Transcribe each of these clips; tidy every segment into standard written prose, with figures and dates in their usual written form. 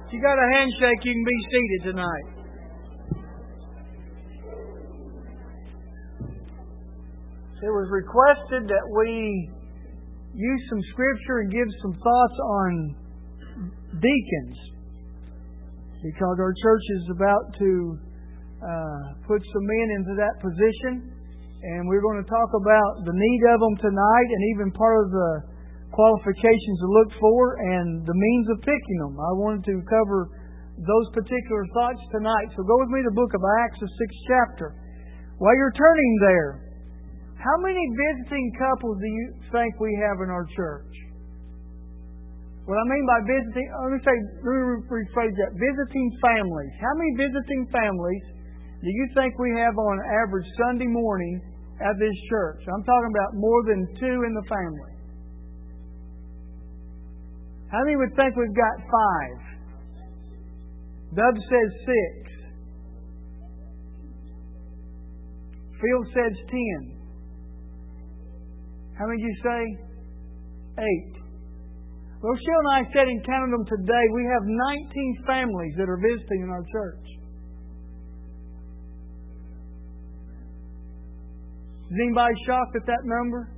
If you got a handshake, you can be seated tonight. It was requested that we use some scripture and give some thoughts on deacons, because our church is about to put some men into that position, and we're going to talk about the need of them tonight, and even part of the qualifications to look for and the means of picking them. I wanted to cover those particular thoughts tonight. So go with me to the book of Acts, the 6th chapter. While you're turning there, how many visiting couples do you think we have in our church? What I mean by visiting, let me rephrase that. Visiting families. How many visiting families do you think we have on average Sunday morning at this church? I'm talking about more than 2 in the family. How many would think we've got 5? Dub says 6. Phil says 10. How many did you say? 8. Rochelle and I said and counted them today. We have 19 families that are visiting in our church. Is anybody shocked at that number?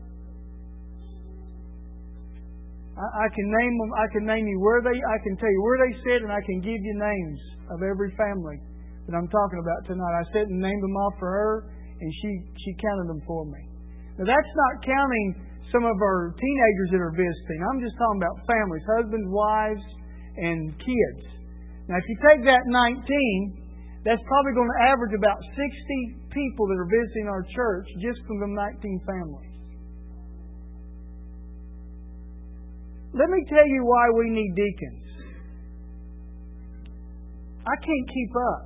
I can name them. I can name you where they. I can tell you where they sit, and I can give you names of every family that I'm talking about tonight. I sat and named them off for her, and she counted them for me. Now that's not counting some of our teenagers that are visiting. I'm just talking about families, husbands, wives, and kids. Now if you take that 19, that's probably going to average about 60 people that are visiting our church just from the 19 families. Let me tell you why we need deacons. I can't keep up.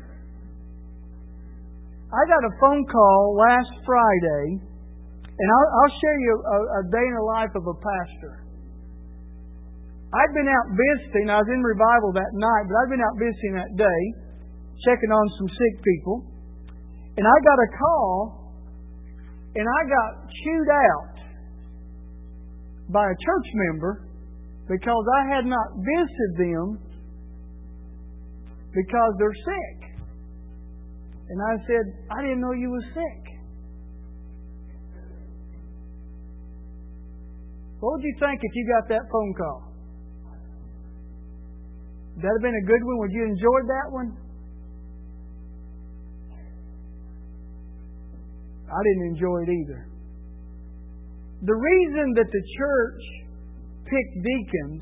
I got a phone call last Friday, and I'll share you a day in the life of a pastor. I'd been out visiting. I was in revival that night, but I'd been out visiting that day, checking on some sick people. And I got a call, and I got chewed out by a church member because I had not visited them because they're sick. And I said, I didn't know you were sick. What would you think if you got that phone call? Would that have been a good one? Would you enjoy that one? I didn't enjoy it either. The reason that the church picked deacons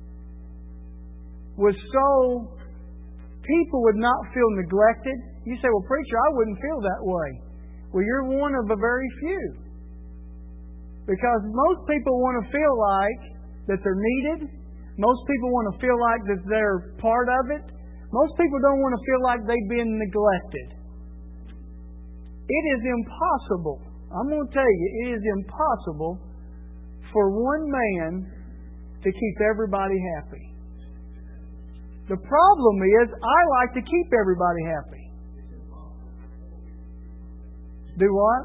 was so people would not feel neglected. You say, well, preacher, I wouldn't feel that way. Well, you're one of a very few. Because most people want to feel like that they're needed. Most people want to feel like that they're part of it. Most people don't want to feel like they've been neglected. It is impossible. I'm going to tell you, it is impossible for one man to keep everybody happy. The problem is, I like to keep everybody happy. Do what?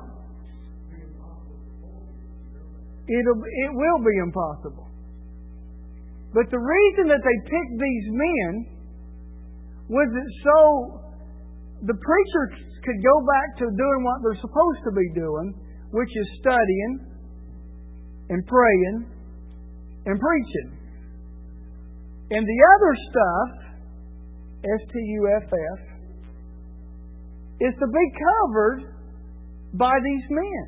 It will be impossible. But the reason that they picked these men was that so the preacher could go back to doing what they're supposed to be doing, which is studying and praying and preaching. And the other stuff, STUFF, is to be covered by these men.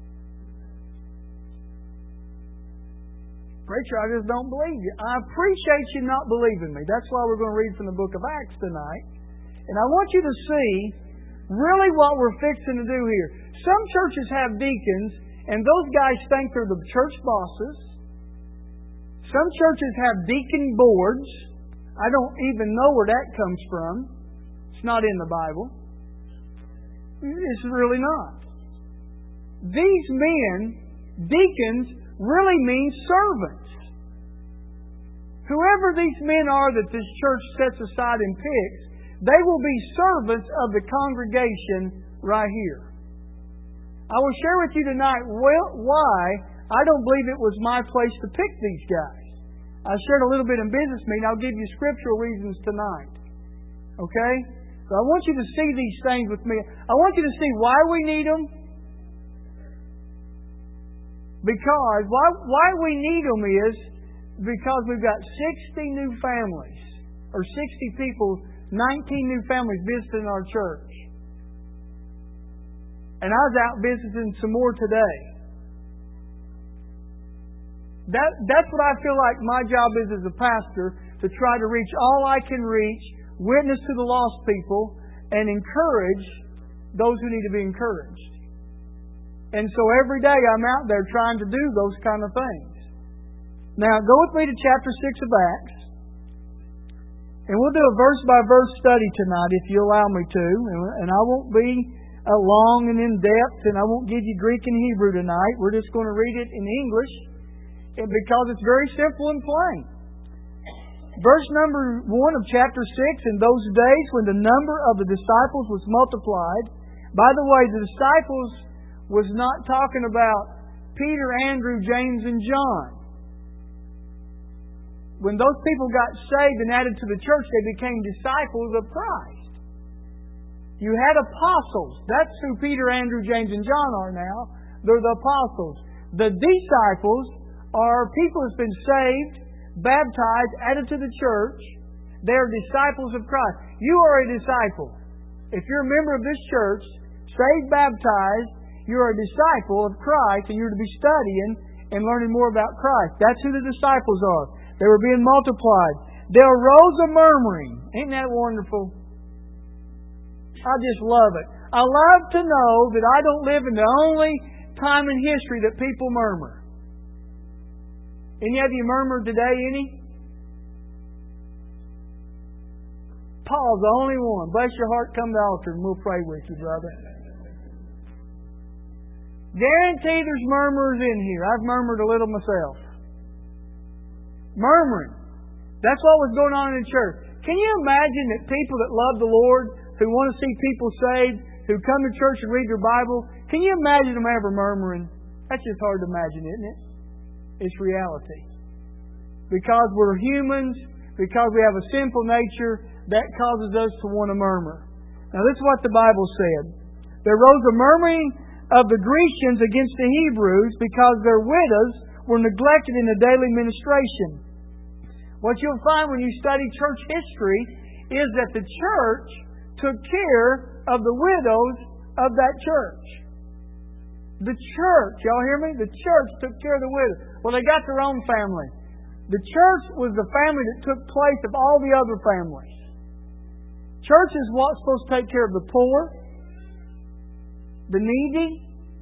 Preacher, I just don't believe you. I appreciate you not believing me. That's why we're going to read from the book of Acts tonight. And I want you to see really what we're fixing to do here. Some churches have deacons, and those guys think they're the church bosses. Some churches have deacon boards. I don't even know where that comes from. It's not in the Bible. It's really not. These men, deacons, really mean servants. Whoever these men are that this church sets aside and picks, they will be servants of the congregation right here. I will share with you tonight why I don't believe it was my place to pick these guys. I shared a little bit in business meeting. I'll give you scriptural reasons tonight. Okay? So I want you to see these things with me. I want you to see why we need them. Because why we need them is because we've got 60 new families, or 60 people, 19 new families visiting our church. And I was out visiting some more today. That's what I feel like my job is as a pastor, to try to reach all I can reach, witness to the lost people, and encourage those who need to be encouraged. And so every day I'm out there trying to do those kind of things. Now, go with me to chapter 6 of Acts. And we'll do a verse-by-verse study tonight, if you allow me to. And I won't be long and in-depth, and I won't give you Greek and Hebrew tonight. We're just going to read it in English, because it's very simple and plain. Verse number 1 of chapter 6, in those days when the number of the disciples was multiplied. By the way, the disciples was not talking about Peter, Andrew, James, and John. When those people got saved and added to the church, they became disciples of Christ. You had apostles. That's who Peter, Andrew, James, and John are now. They're the apostles. The disciples are people who've been saved, baptized, added to the church. They're disciples of Christ. You are a disciple. If you're a member of this church, saved, baptized, you're a disciple of Christ, and you're to be studying and learning more about Christ. That's who the disciples are. They were being multiplied. There arose a murmuring. Ain't that wonderful? I just love it. I love to know that I don't live in the only time in history that people murmur. Any of you murmured today, any? Paul's the only one. Bless your heart, come to the altar and we'll pray with you, brother. Guarantee there's murmurers in here. I've murmured a little myself. Murmuring. That's what was going on in the church. Can you imagine that people that love the Lord, who want to see people saved, who come to church and read their Bible, can you imagine them ever murmuring? That's just hard to imagine, isn't it? It's reality. Because we're humans, because we have a sinful nature, that causes us to want to murmur. Now this is what the Bible said. There rose a murmuring of the Grecians against the Hebrews because their widows were neglected in the daily ministration. What you'll find when you study church history is that the church took care of the widows of that church. The church, y'all hear me? The church took care of the widows. Well, they got their own family. The church was the family that took place of all the other families. Church is what's supposed to take care of the poor, the needy.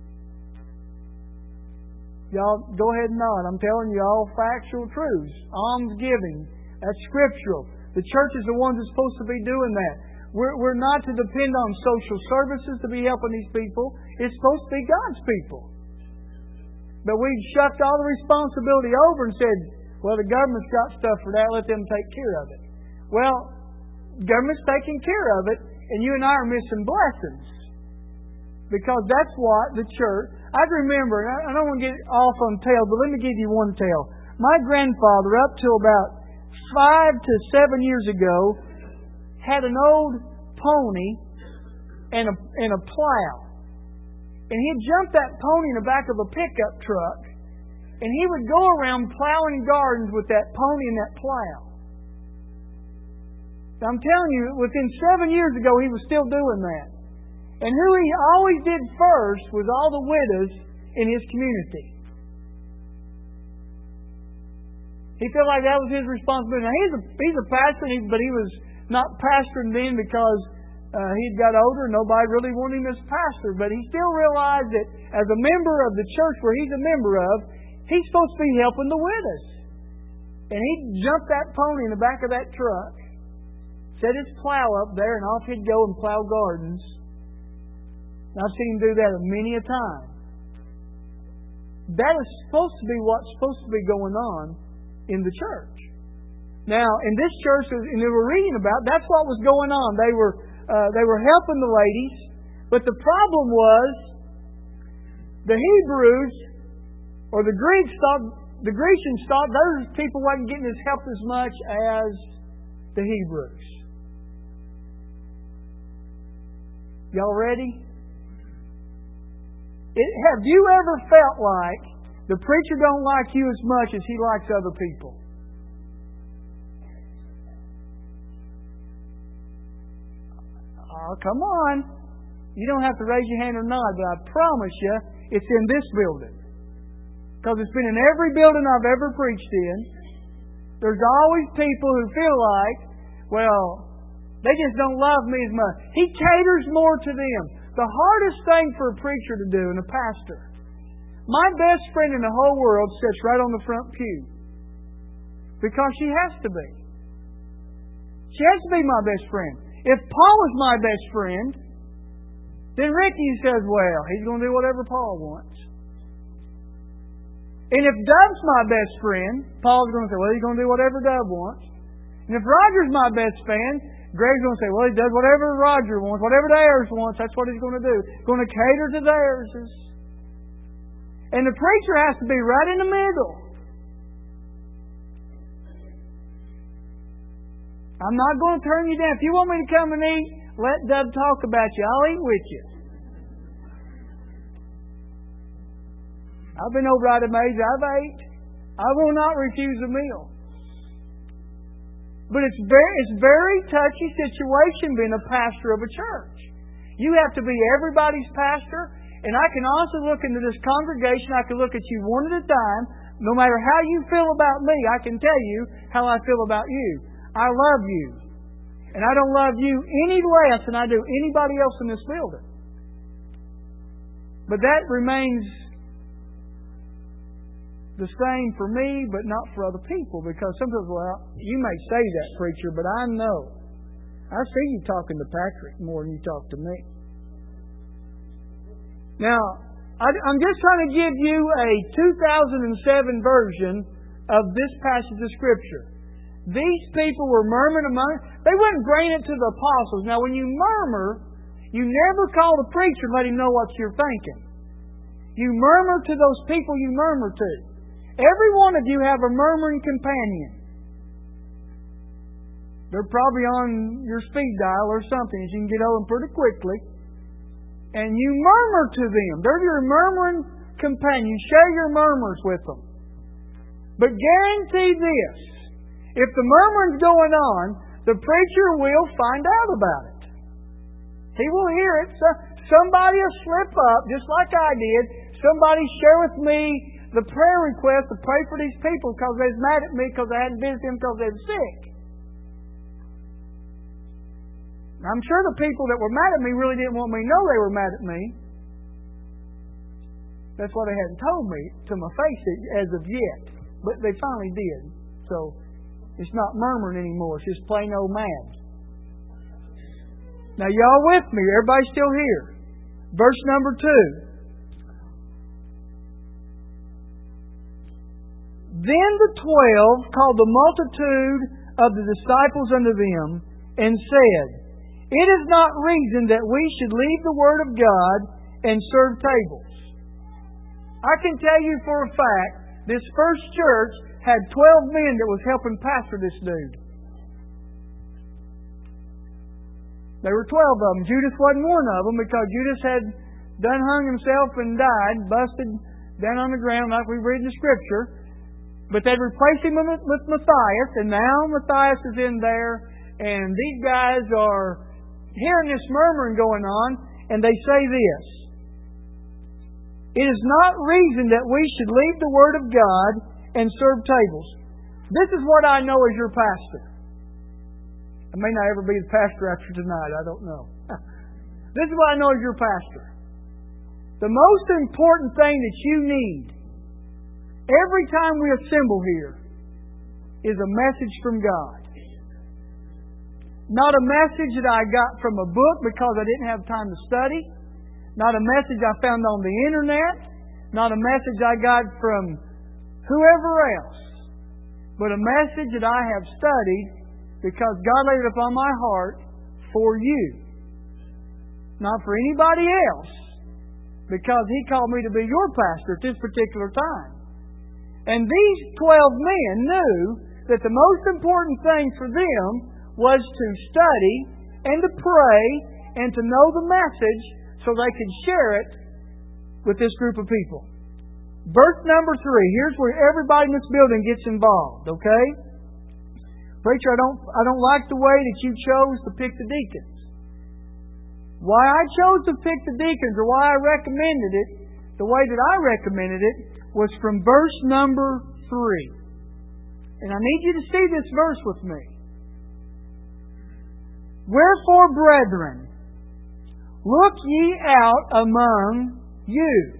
Y'all go ahead and nod. I'm telling you all factual truths. Almsgiving. That's scriptural. The church is the ones that's supposed to be doing that. We're not to depend on social services to be helping these people. It's supposed to be God's people. But we've shucked all the responsibility over and said, well, the government's got stuff for that. Let them take care of it. Well, government's taking care of it, and you and I are missing blessings. Because that's what the church... I remember, I don't want to get off on tales, but let me give you one tale. My grandfather, up till about 5 to 7 years ago, had an old pony and a plow. And he'd jump that pony in the back of a pickup truck, and he would go around plowing gardens with that pony and that plow. I'm telling you, within 7 years ago, he was still doing that. And who he always did first was all the widows in his community. He felt like that was his responsibility. Now, he's a pastor, but he was not pastoring then because he'd got older and nobody really wanted him as pastor. But he still realized that as a member of the church where he's a member of, he's supposed to be helping the widows. And he'd jump that pony in the back of that truck, set his plow up there, and off he'd go and plow gardens. I've seen him do that many a time. That is supposed to be what's supposed to be going on in the church. Now, in this church, and they were reading about, that's what was going on. They were helping the ladies, but the problem was the Hebrews or the Greeks thought the Grecians thought those people wasn't getting as help as much as the Hebrews. Y'all ready? Have you ever felt like the preacher don't like you as much as he likes other people? Oh, come on. You don't have to raise your hand or nod, but I promise you, it's in this building. Because it's been in every building I've ever preached in. There's always people who feel like, well, they just don't love me as much. He caters more to them. The hardest thing for a preacher to do and a pastor. My best friend in the whole world sits right on the front pew. Because she has to be. She has to be my best friend. If Paul was my best friend, then Ricky says, well, he's going to do whatever Paul wants. And if Dove's my best friend, Paul's going to say, well, he's going to do whatever Dove wants. And if Roger's my best friend, Greg's going to say, well, he does whatever Roger wants, whatever theirs wants, that's what he's going to do. He's going to cater to theirs. And the preacher has to be right in the middle. I'm not going to turn you down. If you want me to come and eat, let Dove talk about you. I'll eat with you. I've been over at Amazing. I've ate. I will not refuse a meal. But it's very touchy situation being a pastor of a church. You have to be everybody's pastor. And I can also look into this congregation. I can look at you one at a time. No matter how you feel about me, I can tell you how I feel about you. I love you. And I don't love you any less than I do anybody else in this building. But that remains the same for me, but not for other people. Because sometimes, well, you may say that, preacher, but I know. I see you talking to Patrick more than you talk to me. Now, I'm just trying to give you a 2007 version of this passage of Scripture. These people were murmuring among them. They wouldn't bring it to the apostles. Now, when you murmur, you never call the preacher and let him know what you're thinking. You murmur to those people you murmur to. Every one of you have a murmuring companion. They're probably on your speed dial or something, as you can get over them pretty quickly. And you murmur to them. They're your murmuring companion. You share your murmurs with them. But guarantee this. If the murmuring's going on, the preacher will find out about it. He will hear it. So somebody will slip up, just like I did. Somebody share with me the prayer request to pray for these people because they was mad at me because I hadn't visited them because they were sick. I'm sure the people that were mad at me really didn't want me to know they were mad at me. That's why they hadn't told me to my face as of yet. But they finally did. So it's not murmuring anymore. It's just plain old mad. Now y'all with me? Everybody still here? Verse number 2. Then the 12 called the multitude of the disciples unto them and said, It is not reason that we should leave the Word of God and serve tables. I can tell you for a fact, this first church had 12 men that was helping pastor this dude. There were 12 of them. Judas wasn't one of them because Judas had done hung himself and died, busted down on the ground like we read in the Scripture. But they'd replace him with Matthias, and now Matthias is in there, and these guys are hearing this murmuring going on, and they say this. It is not reason that we should leave the Word of God and serve tables. This is what I know as your pastor. I may not ever be the pastor after tonight, I don't know. This is what I know as your pastor. The most important thing that you need every time we assemble here is a message from God. Not a message that I got from a book because I didn't have time to study. Not a message I found on the internet. Not a message I got from whoever else. But a message that I have studied because God laid it upon my heart for you. Not for anybody else. Because He called me to be your pastor at this particular time. And these 12 men knew that the most important thing for them was to study and to pray and to know the message so they could share it with this group of people. Verse number 3. Here's where everybody in this building gets involved, okay? Preacher, I don't like the way that you chose to pick the deacons. Why I chose to pick the deacons, or why I recommended it, the way that I recommended it, was from verse number 3. And I need you to see this verse with me. Wherefore, brethren, look ye out among you.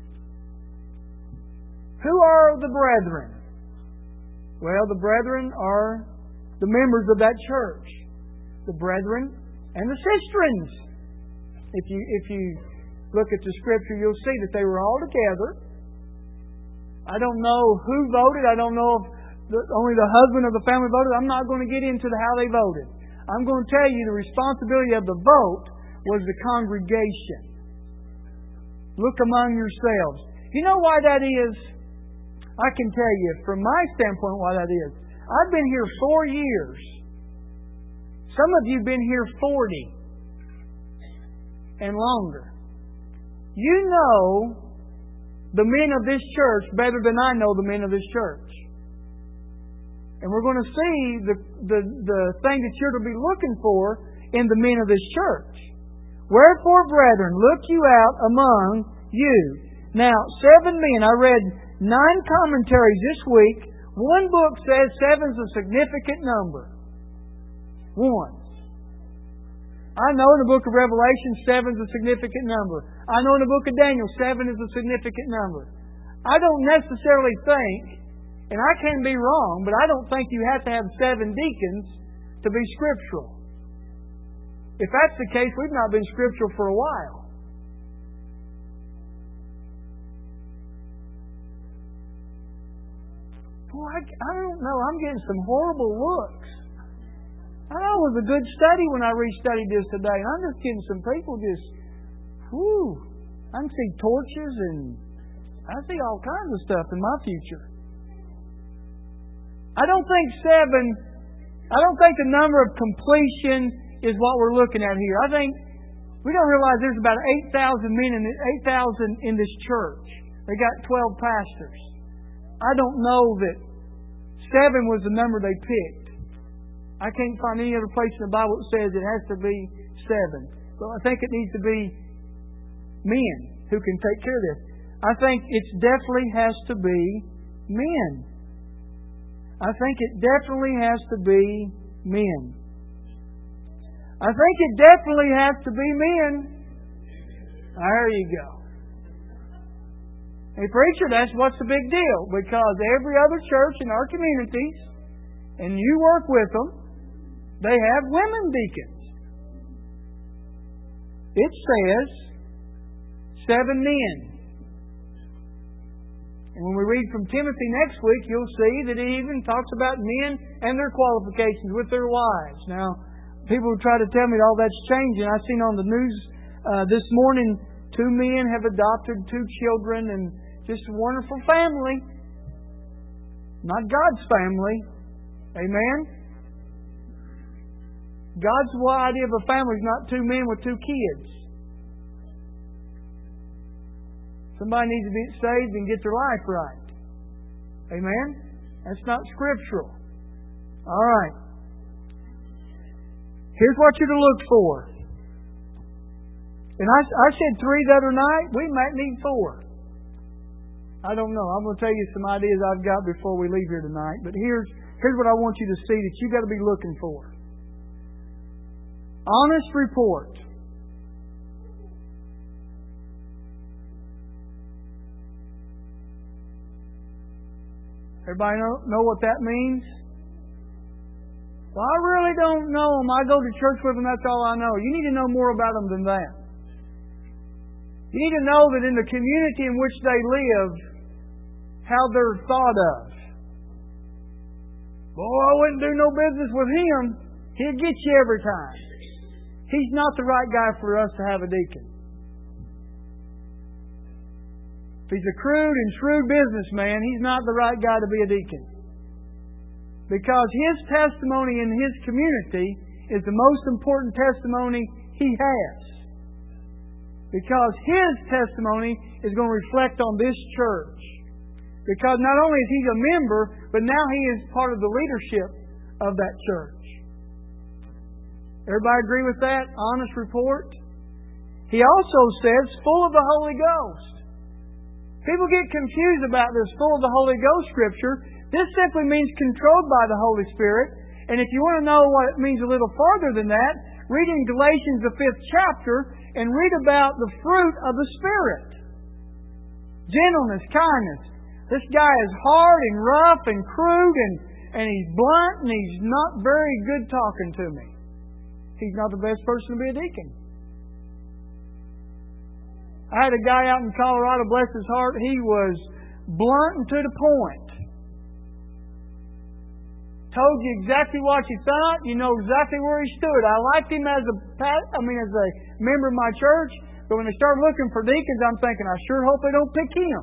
Who are the brethren? Well, the brethren are the members of that church. The brethren and the sisterins. If you look at the Scripture, you'll see that they were all together. I don't know who voted. I don't know if only the husband of the family voted. I'm not going to get into how they voted. I'm going to tell you the responsibility of the vote was the congregation. Look among yourselves. You know why that is? I can tell you from my standpoint why that is. I've been here 4 years. Some of you have been here 40 and longer. You know the men of this church better than I know the men of this church. And we're going to see the thing that you're to be looking for in the men of this church. Wherefore, brethren, look you out among you. Now, 7 men. I read 9 commentaries this week. One book says 7 is a significant number. 1. I know in the book of Revelation 7 is a significant number. I know in the book of Daniel 7 is a significant number. I don't necessarily think, and I can be wrong, but I don't think you have to have 7 deacons to be scriptural. If that's the case, we've not been scriptural for a while. Boy, I don't know. I'm getting some horrible looks. I know it was a good study when I restudied this today. And I'm just getting some people just, I can see torches and I see all kinds of stuff in my future. I don't think the number of completion is what we're looking at here. I think we don't realize there's about 8,000 men in 8,000 in this church. They got 12 pastors. I don't know that 7 was the number they picked. I can't find any other place in the Bible that says it has to be 7. So I think it needs to be men who can take care of this. I think it definitely has to be men. I think it definitely has to be men. I think it definitely has to be men. There you go. Hey, preacher, that's what's the big deal. Because every other church in our communities, and you work with them, they have women deacons. It says 7 men. And when we read from Timothy next week, you'll see that it even talks about men and their qualifications with their wives. Now, people try to tell me all that's changing. I've seen on the news this morning 2 men have adopted 2 children and just a wonderful family. Not God's family. Amen? God's idea of a family is not 2 men with 2 kids. Somebody needs to be saved and get their life right. Amen? That's not scriptural. All right. Here's what you're to look for. And I said 3 the other night. We might need 4. I don't know. I'm going to tell you some ideas I've got before we leave here tonight. But here's what I want you to see that you've got to be looking for. Honest report. Everybody know what that means? Well, I really don't know them. I go to church with them, that's all I know. You need to know more about them than that. You need to know that in the community in which they live, how they're thought of. Boy, I wouldn't do no business with him. He'll get you every time. He's not the right guy for us to have a deacon. If he's a crude and shrewd businessman, he's not the right guy to be a deacon. Because his testimony in his community is the most important testimony he has. Because his testimony is going to reflect on this church. Because not only is he a member, but now he is part of the leadership of that church. Everybody agree with that? Honest report? He also says, full of the Holy Ghost. People get confused about this full of the Holy Ghost scripture. This simply means controlled by the Holy Spirit. And if you want to know what it means a little farther than that, read in Galatians the 5th chapter and read about the fruit of the Spirit. Gentleness, kindness. This guy is hard and rough and crude and he's blunt and he's not very good talking to me. He's not the best person to be a deacon. I had a guy out in Colorado, bless his heart, he was blunt and to the point. Told you exactly what you thought, you know exactly where he stood. I liked him as a member of my church, but when they started looking for deacons, I'm thinking, I sure hope they don't pick him.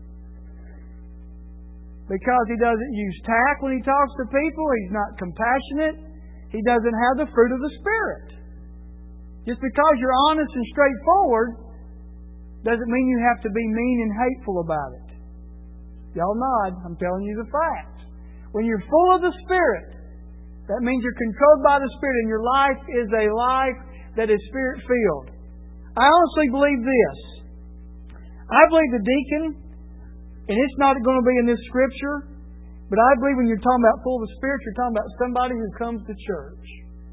Because he doesn't use tact when he talks to people, he's not compassionate, he doesn't have the fruit of the Spirit. Just because you're honest and straightforward doesn't mean you have to be mean and hateful about it. Y'all nod. I'm telling you the facts. When you're full of the Spirit, that means you're controlled by the Spirit and your life is a life that is Spirit-filled. I honestly believe this. I believe the deacon, and it's not going to be in this scripture, but I believe when you're talking about full of the Spirit, you're talking about somebody who comes to church.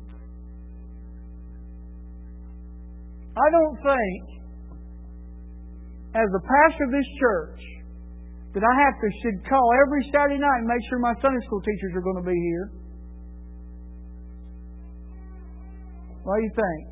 I don't think, as the pastor of this church, that I should call every Saturday night and make sure my Sunday school teachers are going to be here. What do you think?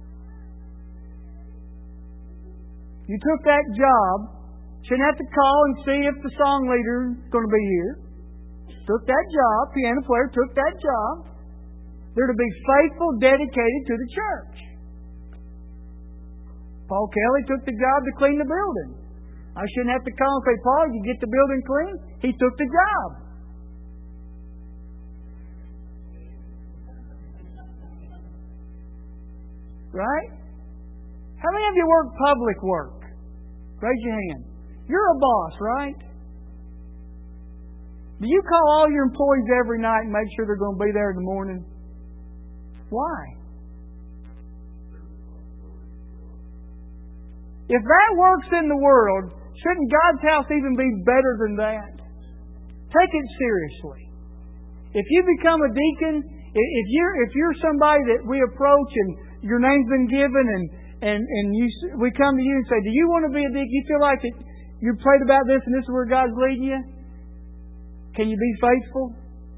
You took that job, shouldn't have to call and see if the song leader is going to be here. Took that job, piano player took that job. They're to be faithful, dedicated to the church. Paul Kelly took the job to clean the building. I shouldn't have to call and say, Paul, you get the building clean? He took the job. Right? How many of you work public work? Raise your hand. You're a boss, right? Do you call all your employees every night and make sure they're going to be there in the morning? Why? If that works in the world, shouldn't God's house even be better than that? Take it seriously. If you become a deacon, if you're somebody that we approach and your name's been given and we come to you and say, do you want to be a deacon? You feel like that you prayed about this and this is where God's leading you? Can you be faithful?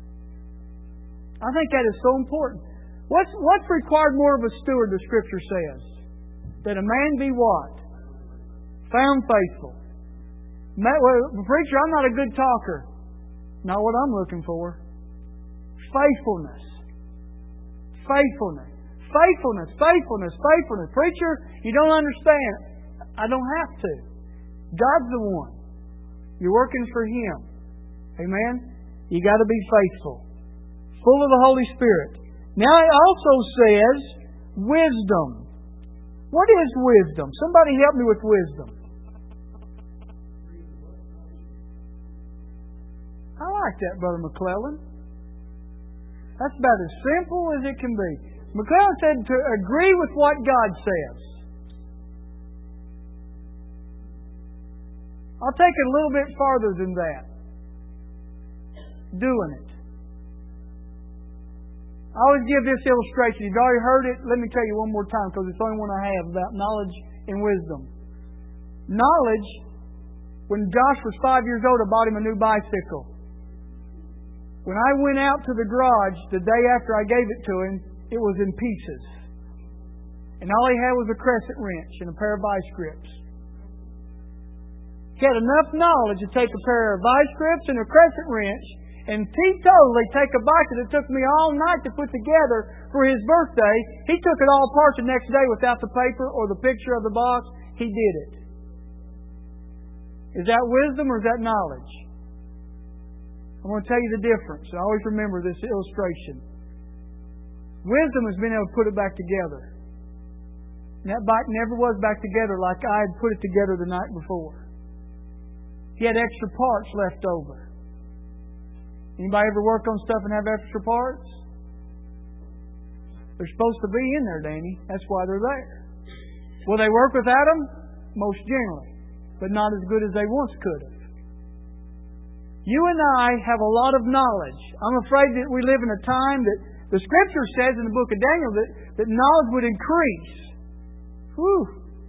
I think that is so important. What's required more of a steward, the Scripture says? That a man be what? Found faithful. Preacher, I'm not a good talker. Not what I'm looking for. Faithfulness. Faithfulness. Faithfulness. Faithfulness. Faithfulness. Preacher, you don't understand. I don't have to. God's the one. You're working for Him. Amen? You got to be faithful. Full of the Holy Spirit. Now it also says wisdom. What is wisdom? Somebody help me with wisdom. I like that, Brother McClellan. That's about as simple as it can be. McClellan said to agree with what God says. I'll take it a little bit farther than that. Doing it. I always give this illustration. You've already heard it. Let me tell you one more time because it's the only one I have about knowledge and wisdom. Knowledge, when Josh was 5 years old, I bought him a new bicycle. When I went out to the garage the day after I gave it to him, it was in pieces. And all he had was a crescent wrench and a pair of vice grips. He had enough knowledge to take a pair of vice grips and a crescent wrench and teetotally take a bike that it took me all night to put together for his birthday. He took it all apart the next day without the paper or the picture of the box. He did it. Is that wisdom or is that knowledge? I'm going to tell you the difference. I always remember this illustration. Wisdom has been able to put it back together. And that bike never was back together like I had put it together the night before. He had extra parts left over. Anybody ever work on stuff and have extra parts? They're supposed to be in there, Danny. That's why they're there. Will they work without them? Most generally. But not as good as they once could have. You and I have a lot of knowledge. I'm afraid that we live in a time that the Scripture says in the book of Daniel that knowledge would increase. Whew.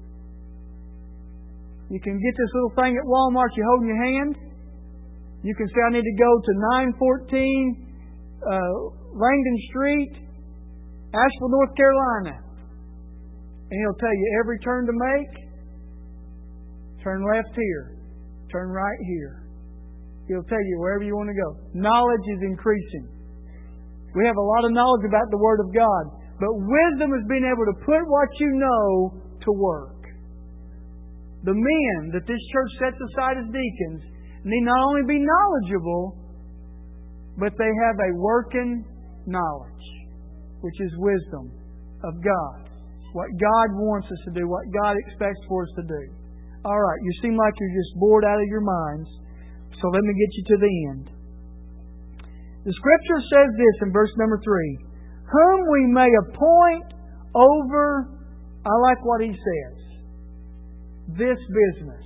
You can get this little thing at Walmart you hold in your hand. You can say, I need to go to 914 Langdon Street, Asheville, North Carolina. And he'll tell you every turn to make. Turn left here. Turn right here. He'll tell you wherever you want to go. Knowledge is increasing. We have a lot of knowledge about the Word of God. But wisdom is being able to put what you know to work. The men that this church sets aside as deacons need not only be knowledgeable, but they have a working knowledge, which is wisdom of God. What God wants us to do, what God expects for us to do. All right, you seem like you're just bored out of your minds, so let me get you to the end. The Scripture says this in verse number 3, whom we may appoint over, I like what he says, this business.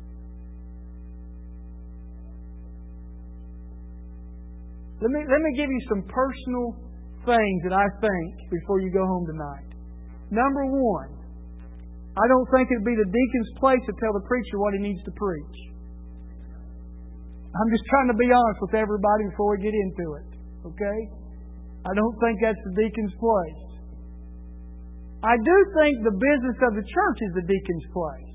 Let me give you some personal things that I think before you go home tonight. Number one, I don't think it'd be the deacon's place to tell the preacher what he needs to preach. I'm just trying to be honest with everybody before we get into it. Okay? I don't think that's the deacon's place. I do think the business of the church is the deacon's place.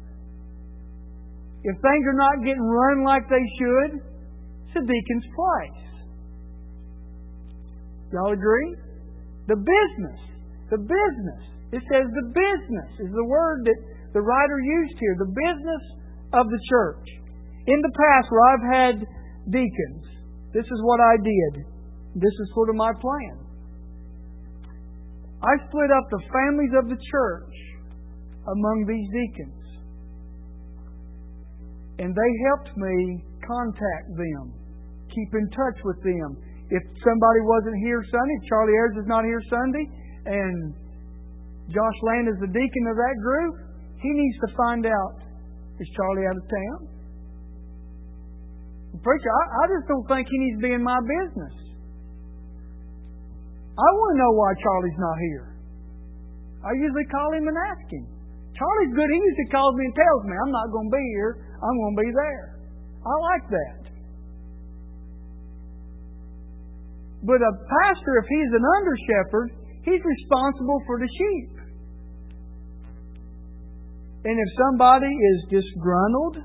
If things are not getting run like they should, it's the deacon's place. Y'all agree? The business. The business. It says the business is the word that the writer used here. The business of the church. In the past where I've had deacons, this is what I did. This is sort of my plan. I split up the families of the church among these deacons. And they helped me contact them, keep in touch with them. If somebody wasn't here Sunday, Charlie Ayers is not here Sunday, and Josh Land is the deacon of that group, he needs to find out, is Charlie out of town? Preacher, I just don't think he needs to be in my business. I want to know why Charlie's not here. I usually call him and ask him. Charlie's good. He usually calls me and tells me, I'm not going to be here. I'm going to be there. I like that. But a pastor, if he's an under-shepherd, he's responsible for the sheep. And if somebody is disgruntled,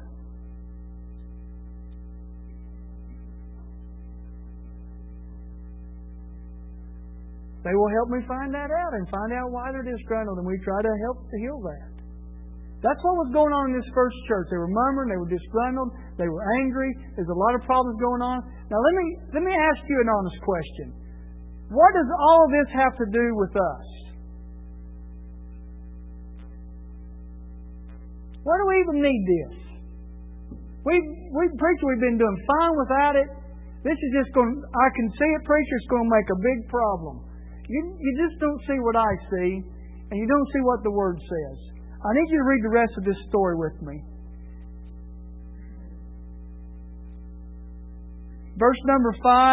they will help me find that out and find out why they're disgruntled, and we try to help to heal that. That's what was going on in this first church. They were murmuring, they were disgruntled, they were angry. There's a lot of problems going on. Now let me ask you an honest question. What does all of this have to do with us? Why do we even need this? Preacher, we've been doing fine without it. This is just going. I can see it, preacher. It's going to make a big problem. You just don't see what I see, and you don't see what the Word says. I need you to read the rest of this story with me. Verse number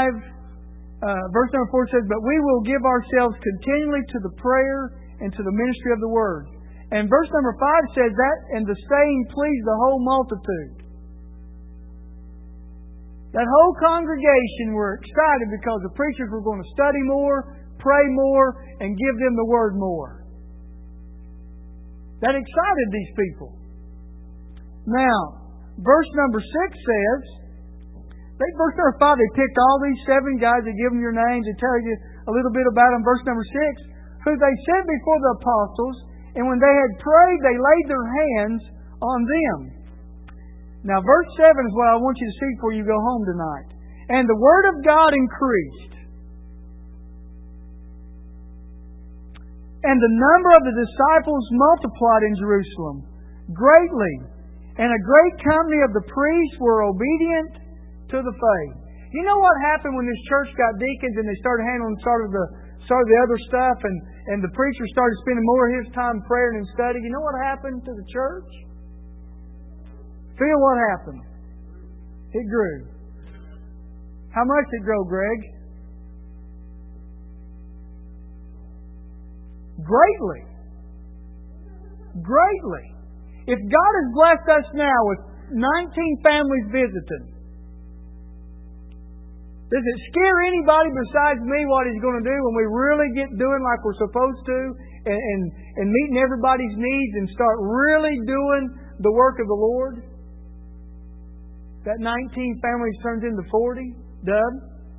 4 says, but we will give ourselves continually to the prayer and to the ministry of the Word. And verse number 5 says that, and the saying pleased the whole multitude. That whole congregation were excited because the preachers were going to study more, pray more, and give them the Word more. That excited these people. Now, verse number 6 says, verse number 5, they picked all these 7 guys, they give them your names, they tell you a little bit about them. Verse number 6, who they sent before the apostles, and when they had prayed, they laid their hands on them. Now, verse 7 is what I want you to see before you go home tonight. And the Word of God increased, and the number of the disciples multiplied in Jerusalem greatly, and a great company of the priests were obedient to the faith. You know what happened when this church got deacons and they started handling sort of the other stuff, and the preacher started spending more of his time praying and studying? You know what happened to the church? Feel what happened? It grew. How much did it grow, Greg? Greatly. Greatly. If God has blessed us now with 19 families visiting, does it scare anybody besides me what He's going to do when we really get doing like we're supposed to and meeting everybody's needs and start really doing the work of the Lord? That 19 families turns into 40, Dub?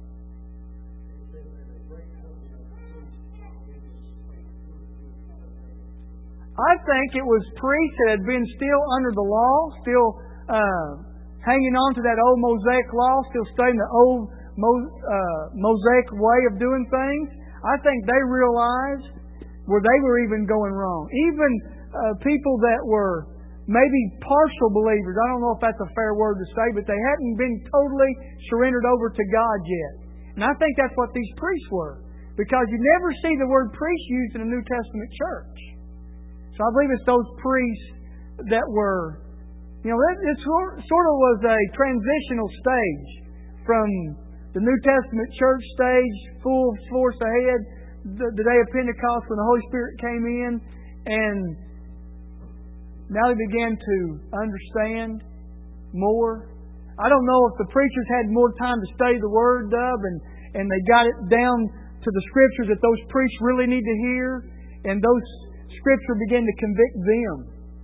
I think it was priests that had been still under the law, still hanging on to that old Mosaic law, still studying the old Mosaic way of doing things. I think they realized where they were even going wrong. Even people that were maybe partial believers, I don't know if that's a fair word to say, but they hadn't been totally surrendered over to God yet. And I think that's what these priests were, because you never see the word priest used in a New Testament church. So I believe it's those priests that were, it sort of was a transitional stage from the New Testament church stage, full force ahead, the day of Pentecost when the Holy Spirit came in, and now they began to understand more. I don't know if the preachers had more time to study the Word, Dub, and they got it down to the Scriptures that those priests really need to hear, and those Scripture began to convict them.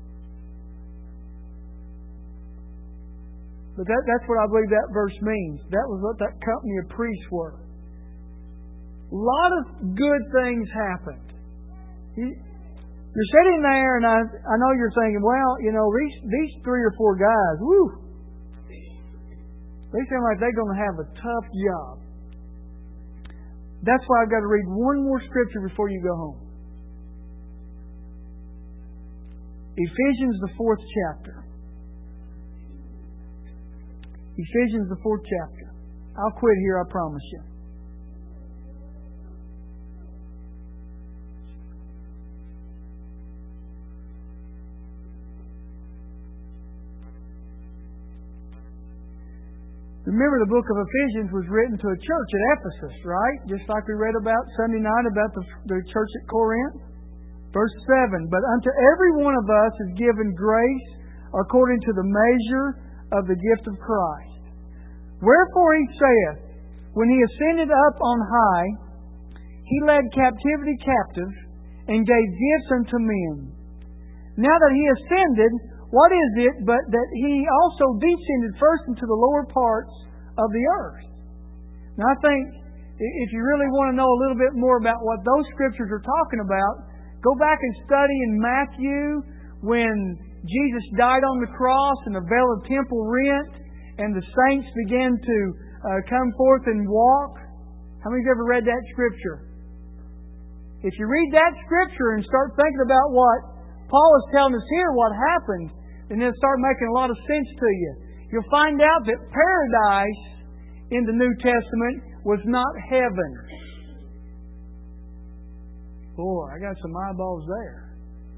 But that's what I believe that verse means. That was what that company of priests were. A lot of good things happened. You're sitting there, and I know you're thinking, well, these 3 or 4 guys, woo, they seem like they're going to have a tough job. That's why I've got to read one more scripture before you go home. Ephesians, the 4th chapter. Ephesians, the 4th chapter. I'll quit here, I promise you. Remember, the book of Ephesians was written to a church at Ephesus, right? Just like we read about Sunday night about the church at Corinth. Verse 7, but unto every one of us is given grace according to the measure of the gift of Christ. Wherefore he saith, when he ascended up on high, he led captivity captive and gave gifts unto men. Now that he ascended, what is it but that He also descended first into the lower parts of the earth? Now I think if you really want to know a little bit more about what those scriptures are talking about, go back and study in Matthew when Jesus died on the cross and the veil of the temple rent and the saints began to come forth and walk. How many of you ever read that scripture? If you read that scripture and start thinking about what Paul is telling us here, what happened, and it'll start making a lot of sense to you. You'll find out that paradise in the New Testament was not heaven. Boy, I got some eyeballs there.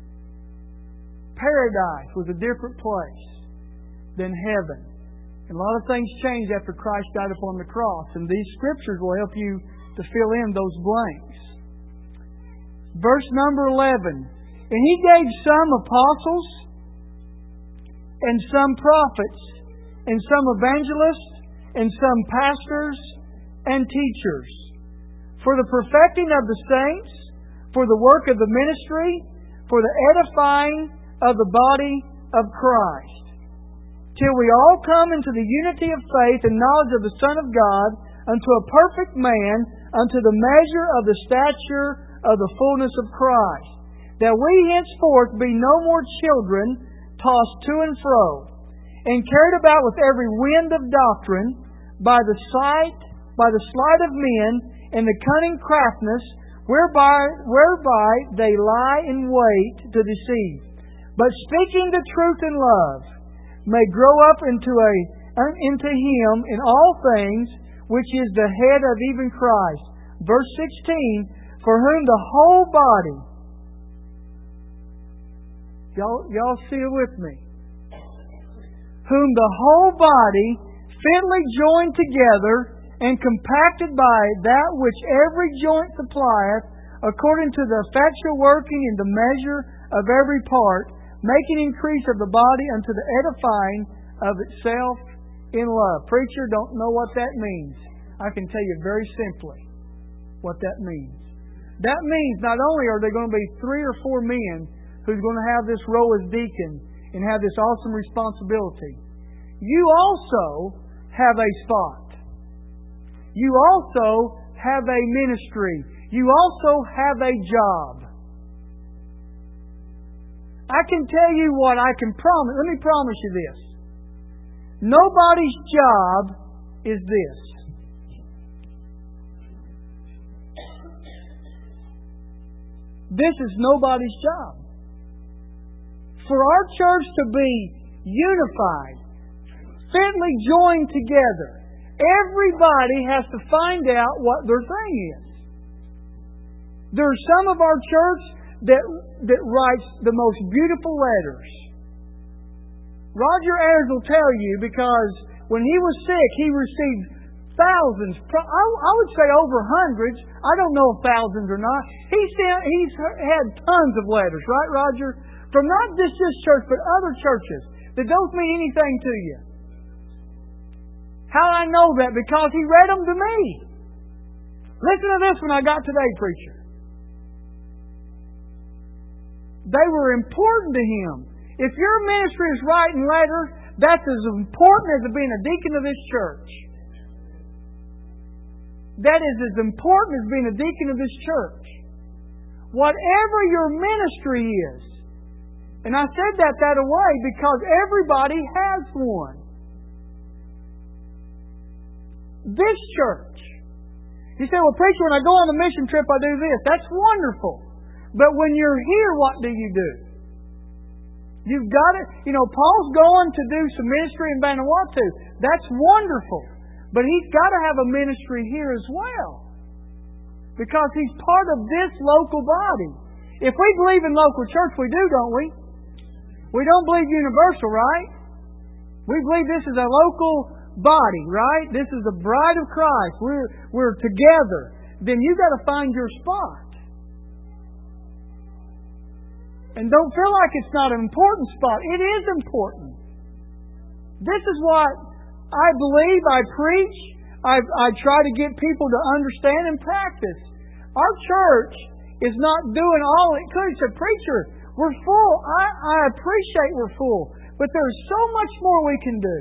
Paradise was a different place than heaven. And a lot of things changed after Christ died upon the cross. And these scriptures will help you to fill in those blanks. Verse number 11. And He gave some apostles, and some prophets, and some evangelists, and some pastors and teachers, for the perfecting of the saints, for the work of the ministry, for the edifying of the body of Christ, till we all come into the unity of faith and knowledge of the Son of God, unto a perfect man, unto the measure of the stature of the fullness of Christ, that we henceforth be no more children, tossed to and fro, and carried about with every wind of doctrine, by the sleight of men, and the cunning craftiness, whereby they lie in wait to deceive. But speaking the truth in love, may grow up into Him in all things, which is the head of even Christ. Verse 16, for whom the whole body, y'all see it with me, whom the whole body, fitly joined together and compacted by that which every joint supplieth, according to the effectual working in the measure of every part, making increase of the body unto the edifying of itself in love. Preacher, don't know what that means. I can tell you very simply what that means. That means not only are there going to be 3 or 4 men who's going to have this role as deacon and have this awesome responsibility, you also have a spot. You also have a ministry. You also have a job. I can tell you what I can promise. Let me promise you this. Nobody's job is this. This is nobody's job. For our church to be unified, fitly joined together, everybody has to find out what their thing is. There are some of our church that writes the most beautiful letters. Roger Ayers will tell you, because when he was sick, he received thousands, I would say over hundreds. I don't know if thousands or not. He's had tons of letters, right, Roger? From not just this church, but other churches that don't mean anything to you. How I know that? Because he read them to me. Listen to this when I got today, preacher. They were important to him. If your ministry is writing letters, that's as important as being a deacon of this church. That is as important as being a deacon of this church. Whatever your ministry is, and I said that away because everybody has one. This church. You say, well, preacher, when I go on the mission trip, I do this. That's wonderful. But when you're here, what do? You've got it. Paul's going to do some ministry in Vanuatu. That's wonderful. But he's got to have a ministry here as well. Because he's part of this local body. If we believe in local church, we do, don't we? We don't believe universal, right? We believe this is a local body, right? This is the bride of Christ. We're together. Then you've got to find your spot. And don't feel like it's not an important spot. It is important. This is what I believe, I preach, I try to get people to understand and practice. Our church is not doing all it could. It's a preacher. We're full. I appreciate we're full. But there's so much more we can do.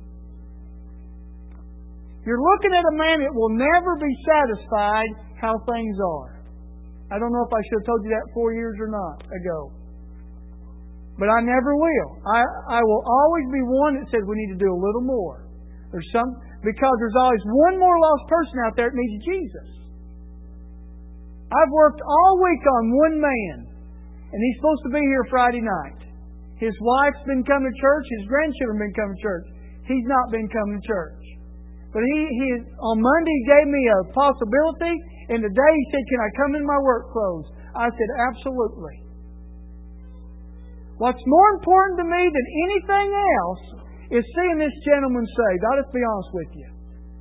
You're looking at a man that will never be satisfied how things are. I don't know if I should have told you that 4 years or not ago. But I never will. I will always be one that says we need to do a little more. Because there's always one more lost person out there that needs Jesus. I've worked all week on one man, and he's supposed to be here Friday night. His wife's been coming to church. His grandchildren have been coming to church. He's not been coming to church. But he on Monday gave me a possibility, and today he said, "Can I come in my work clothes?" I said, "Absolutely." What's more important to me than anything else is seeing this gentleman saved. I'll just be honest with you.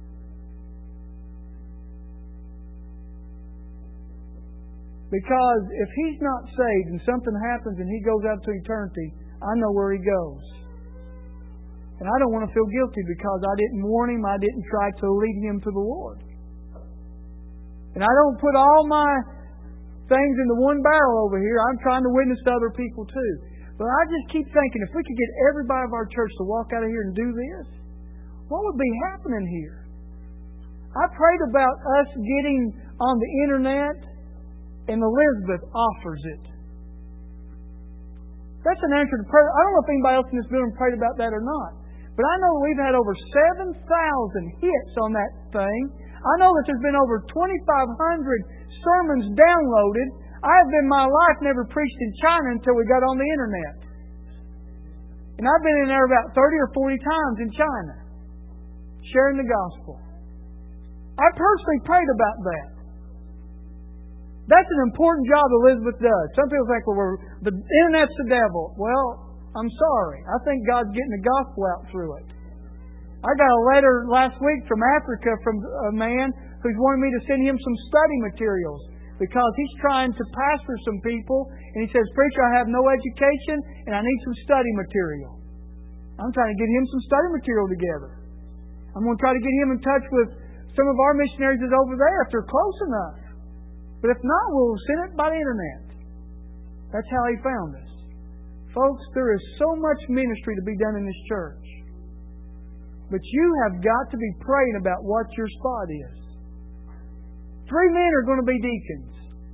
Because if he's not saved and something happens and he goes out to eternity, I know where he goes. And I don't want to feel guilty because I didn't warn him, I didn't try to lead him to the Lord. And I don't put all my things into one barrel over here. I'm trying to witness to other people too. But I just keep thinking, if we could get everybody of our church to walk out of here and do this, what would be happening here? I prayed about us getting on the internet, and Elizabeth offers it. That's an answer to prayer. I don't know if anybody else in this building prayed about that or not. But I know we've had over 7,000 hits on that thing. I know that there's been over 2,500 sermons downloaded. I have in my life never preached in China until we got on the internet. And I've been in there about 30 or 40 times in China, sharing the gospel. I personally prayed about that. That's an important job Elizabeth does. Some people think, well, the internet's the devil. Well, I'm sorry. I think God's getting the gospel out through it. I got a letter last week from Africa from a man who's wanted me to send him some study materials because he's trying to pastor some people, and he says, "Preacher, I have no education and I need some study material." I'm trying to get him some study material together. I'm going to try to get him in touch with some of our missionaries that's over there if they're close enough. But if not, we'll send it by the internet. That's how he found us. Folks, there is so much ministry to be done in this church. But you have got to be praying about what your spot is. 3 men are going to be deacons.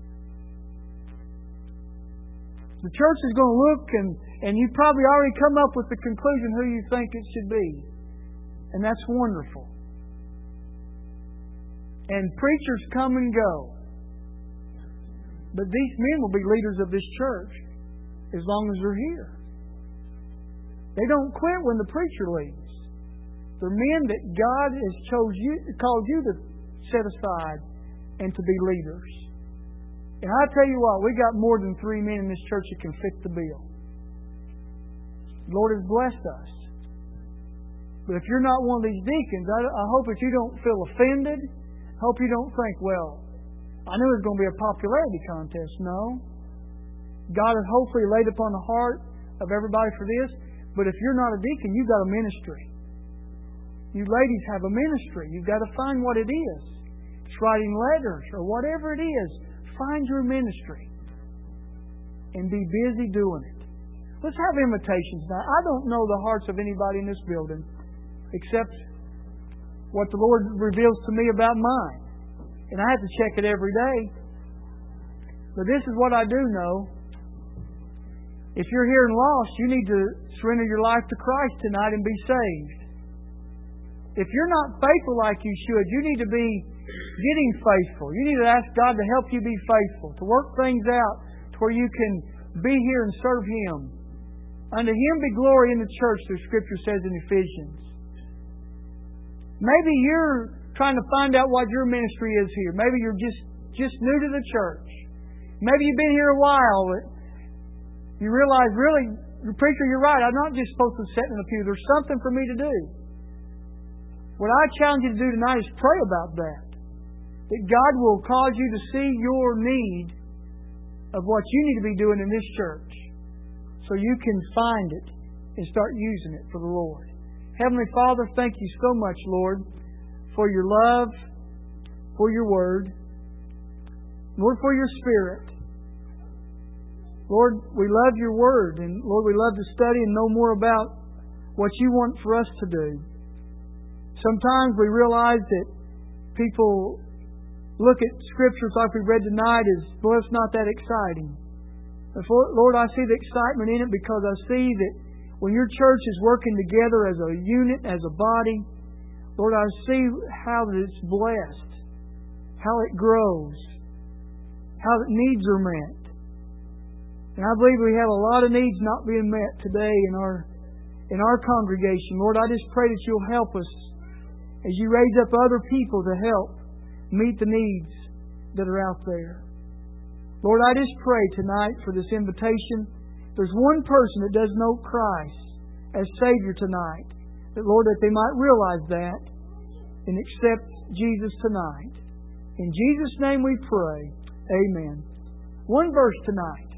The church is going to look and you probably already come up with the conclusion who you think it should be. And that's wonderful. And preachers come and go. But these men will be leaders of this church as long as they're here. They don't quit when the preacher leaves. They're men that God has called you to set aside and to be leaders. And I tell you what, we got more than 3 men in this church that can fit the bill. The Lord has blessed us. But if you're not one of these deacons, I hope that you don't feel offended. I hope you don't think, well, I knew it was going to be a popularity contest. No. God has hopefully laid upon the heart of everybody for this. But if you're not a deacon, you've got a ministry. You ladies have a ministry. You've got to find what it is. It's writing letters or whatever it is. Find your ministry. And be busy doing it. Let's have invitations now. I don't know the hearts of anybody in this building except what the Lord reveals to me about mine. And I have to check it every day. But this is what I do know. If you're here and lost, you need to surrender your life to Christ tonight and be saved. If you're not faithful like you should, you need to be getting faithful. You need to ask God to help you be faithful, to work things out to where you can be here and serve Him. Unto Him be glory in the church, the Scripture says in Ephesians. Maybe you're trying to find out what your ministry is here. Maybe you're just new to the church. Maybe you've been here a while, but you realize, really, preacher, you're right. I'm not just supposed to sit in the pew. There's something for me to do. What I challenge you to do tonight is pray about that. That God will cause you to see your need of what you need to be doing in this church so you can find it and start using it for the Lord. Heavenly Father, thank you so much, Lord, for your love, for your word, Lord, for your Spirit. Lord, we love your word, and Lord, we love to study and know more about what you want for us to do. Sometimes we realize that people look at Scriptures like we read tonight as, well, it's not that exciting. But Lord, I see the excitement in it because I see that when your church is working together as a unit, as a body, Lord, I see how it's blessed, how it grows, how the needs are met. And I believe we have a lot of needs not being met today in our congregation. Lord, I just pray that you'll help us as you raise up other people to help meet the needs that are out there. Lord, I just pray tonight for this invitation. There's one person that does know Christ as Savior tonight. That, Lord, that they might realize that and accept Jesus tonight. In Jesus' name we pray. Amen. One verse tonight.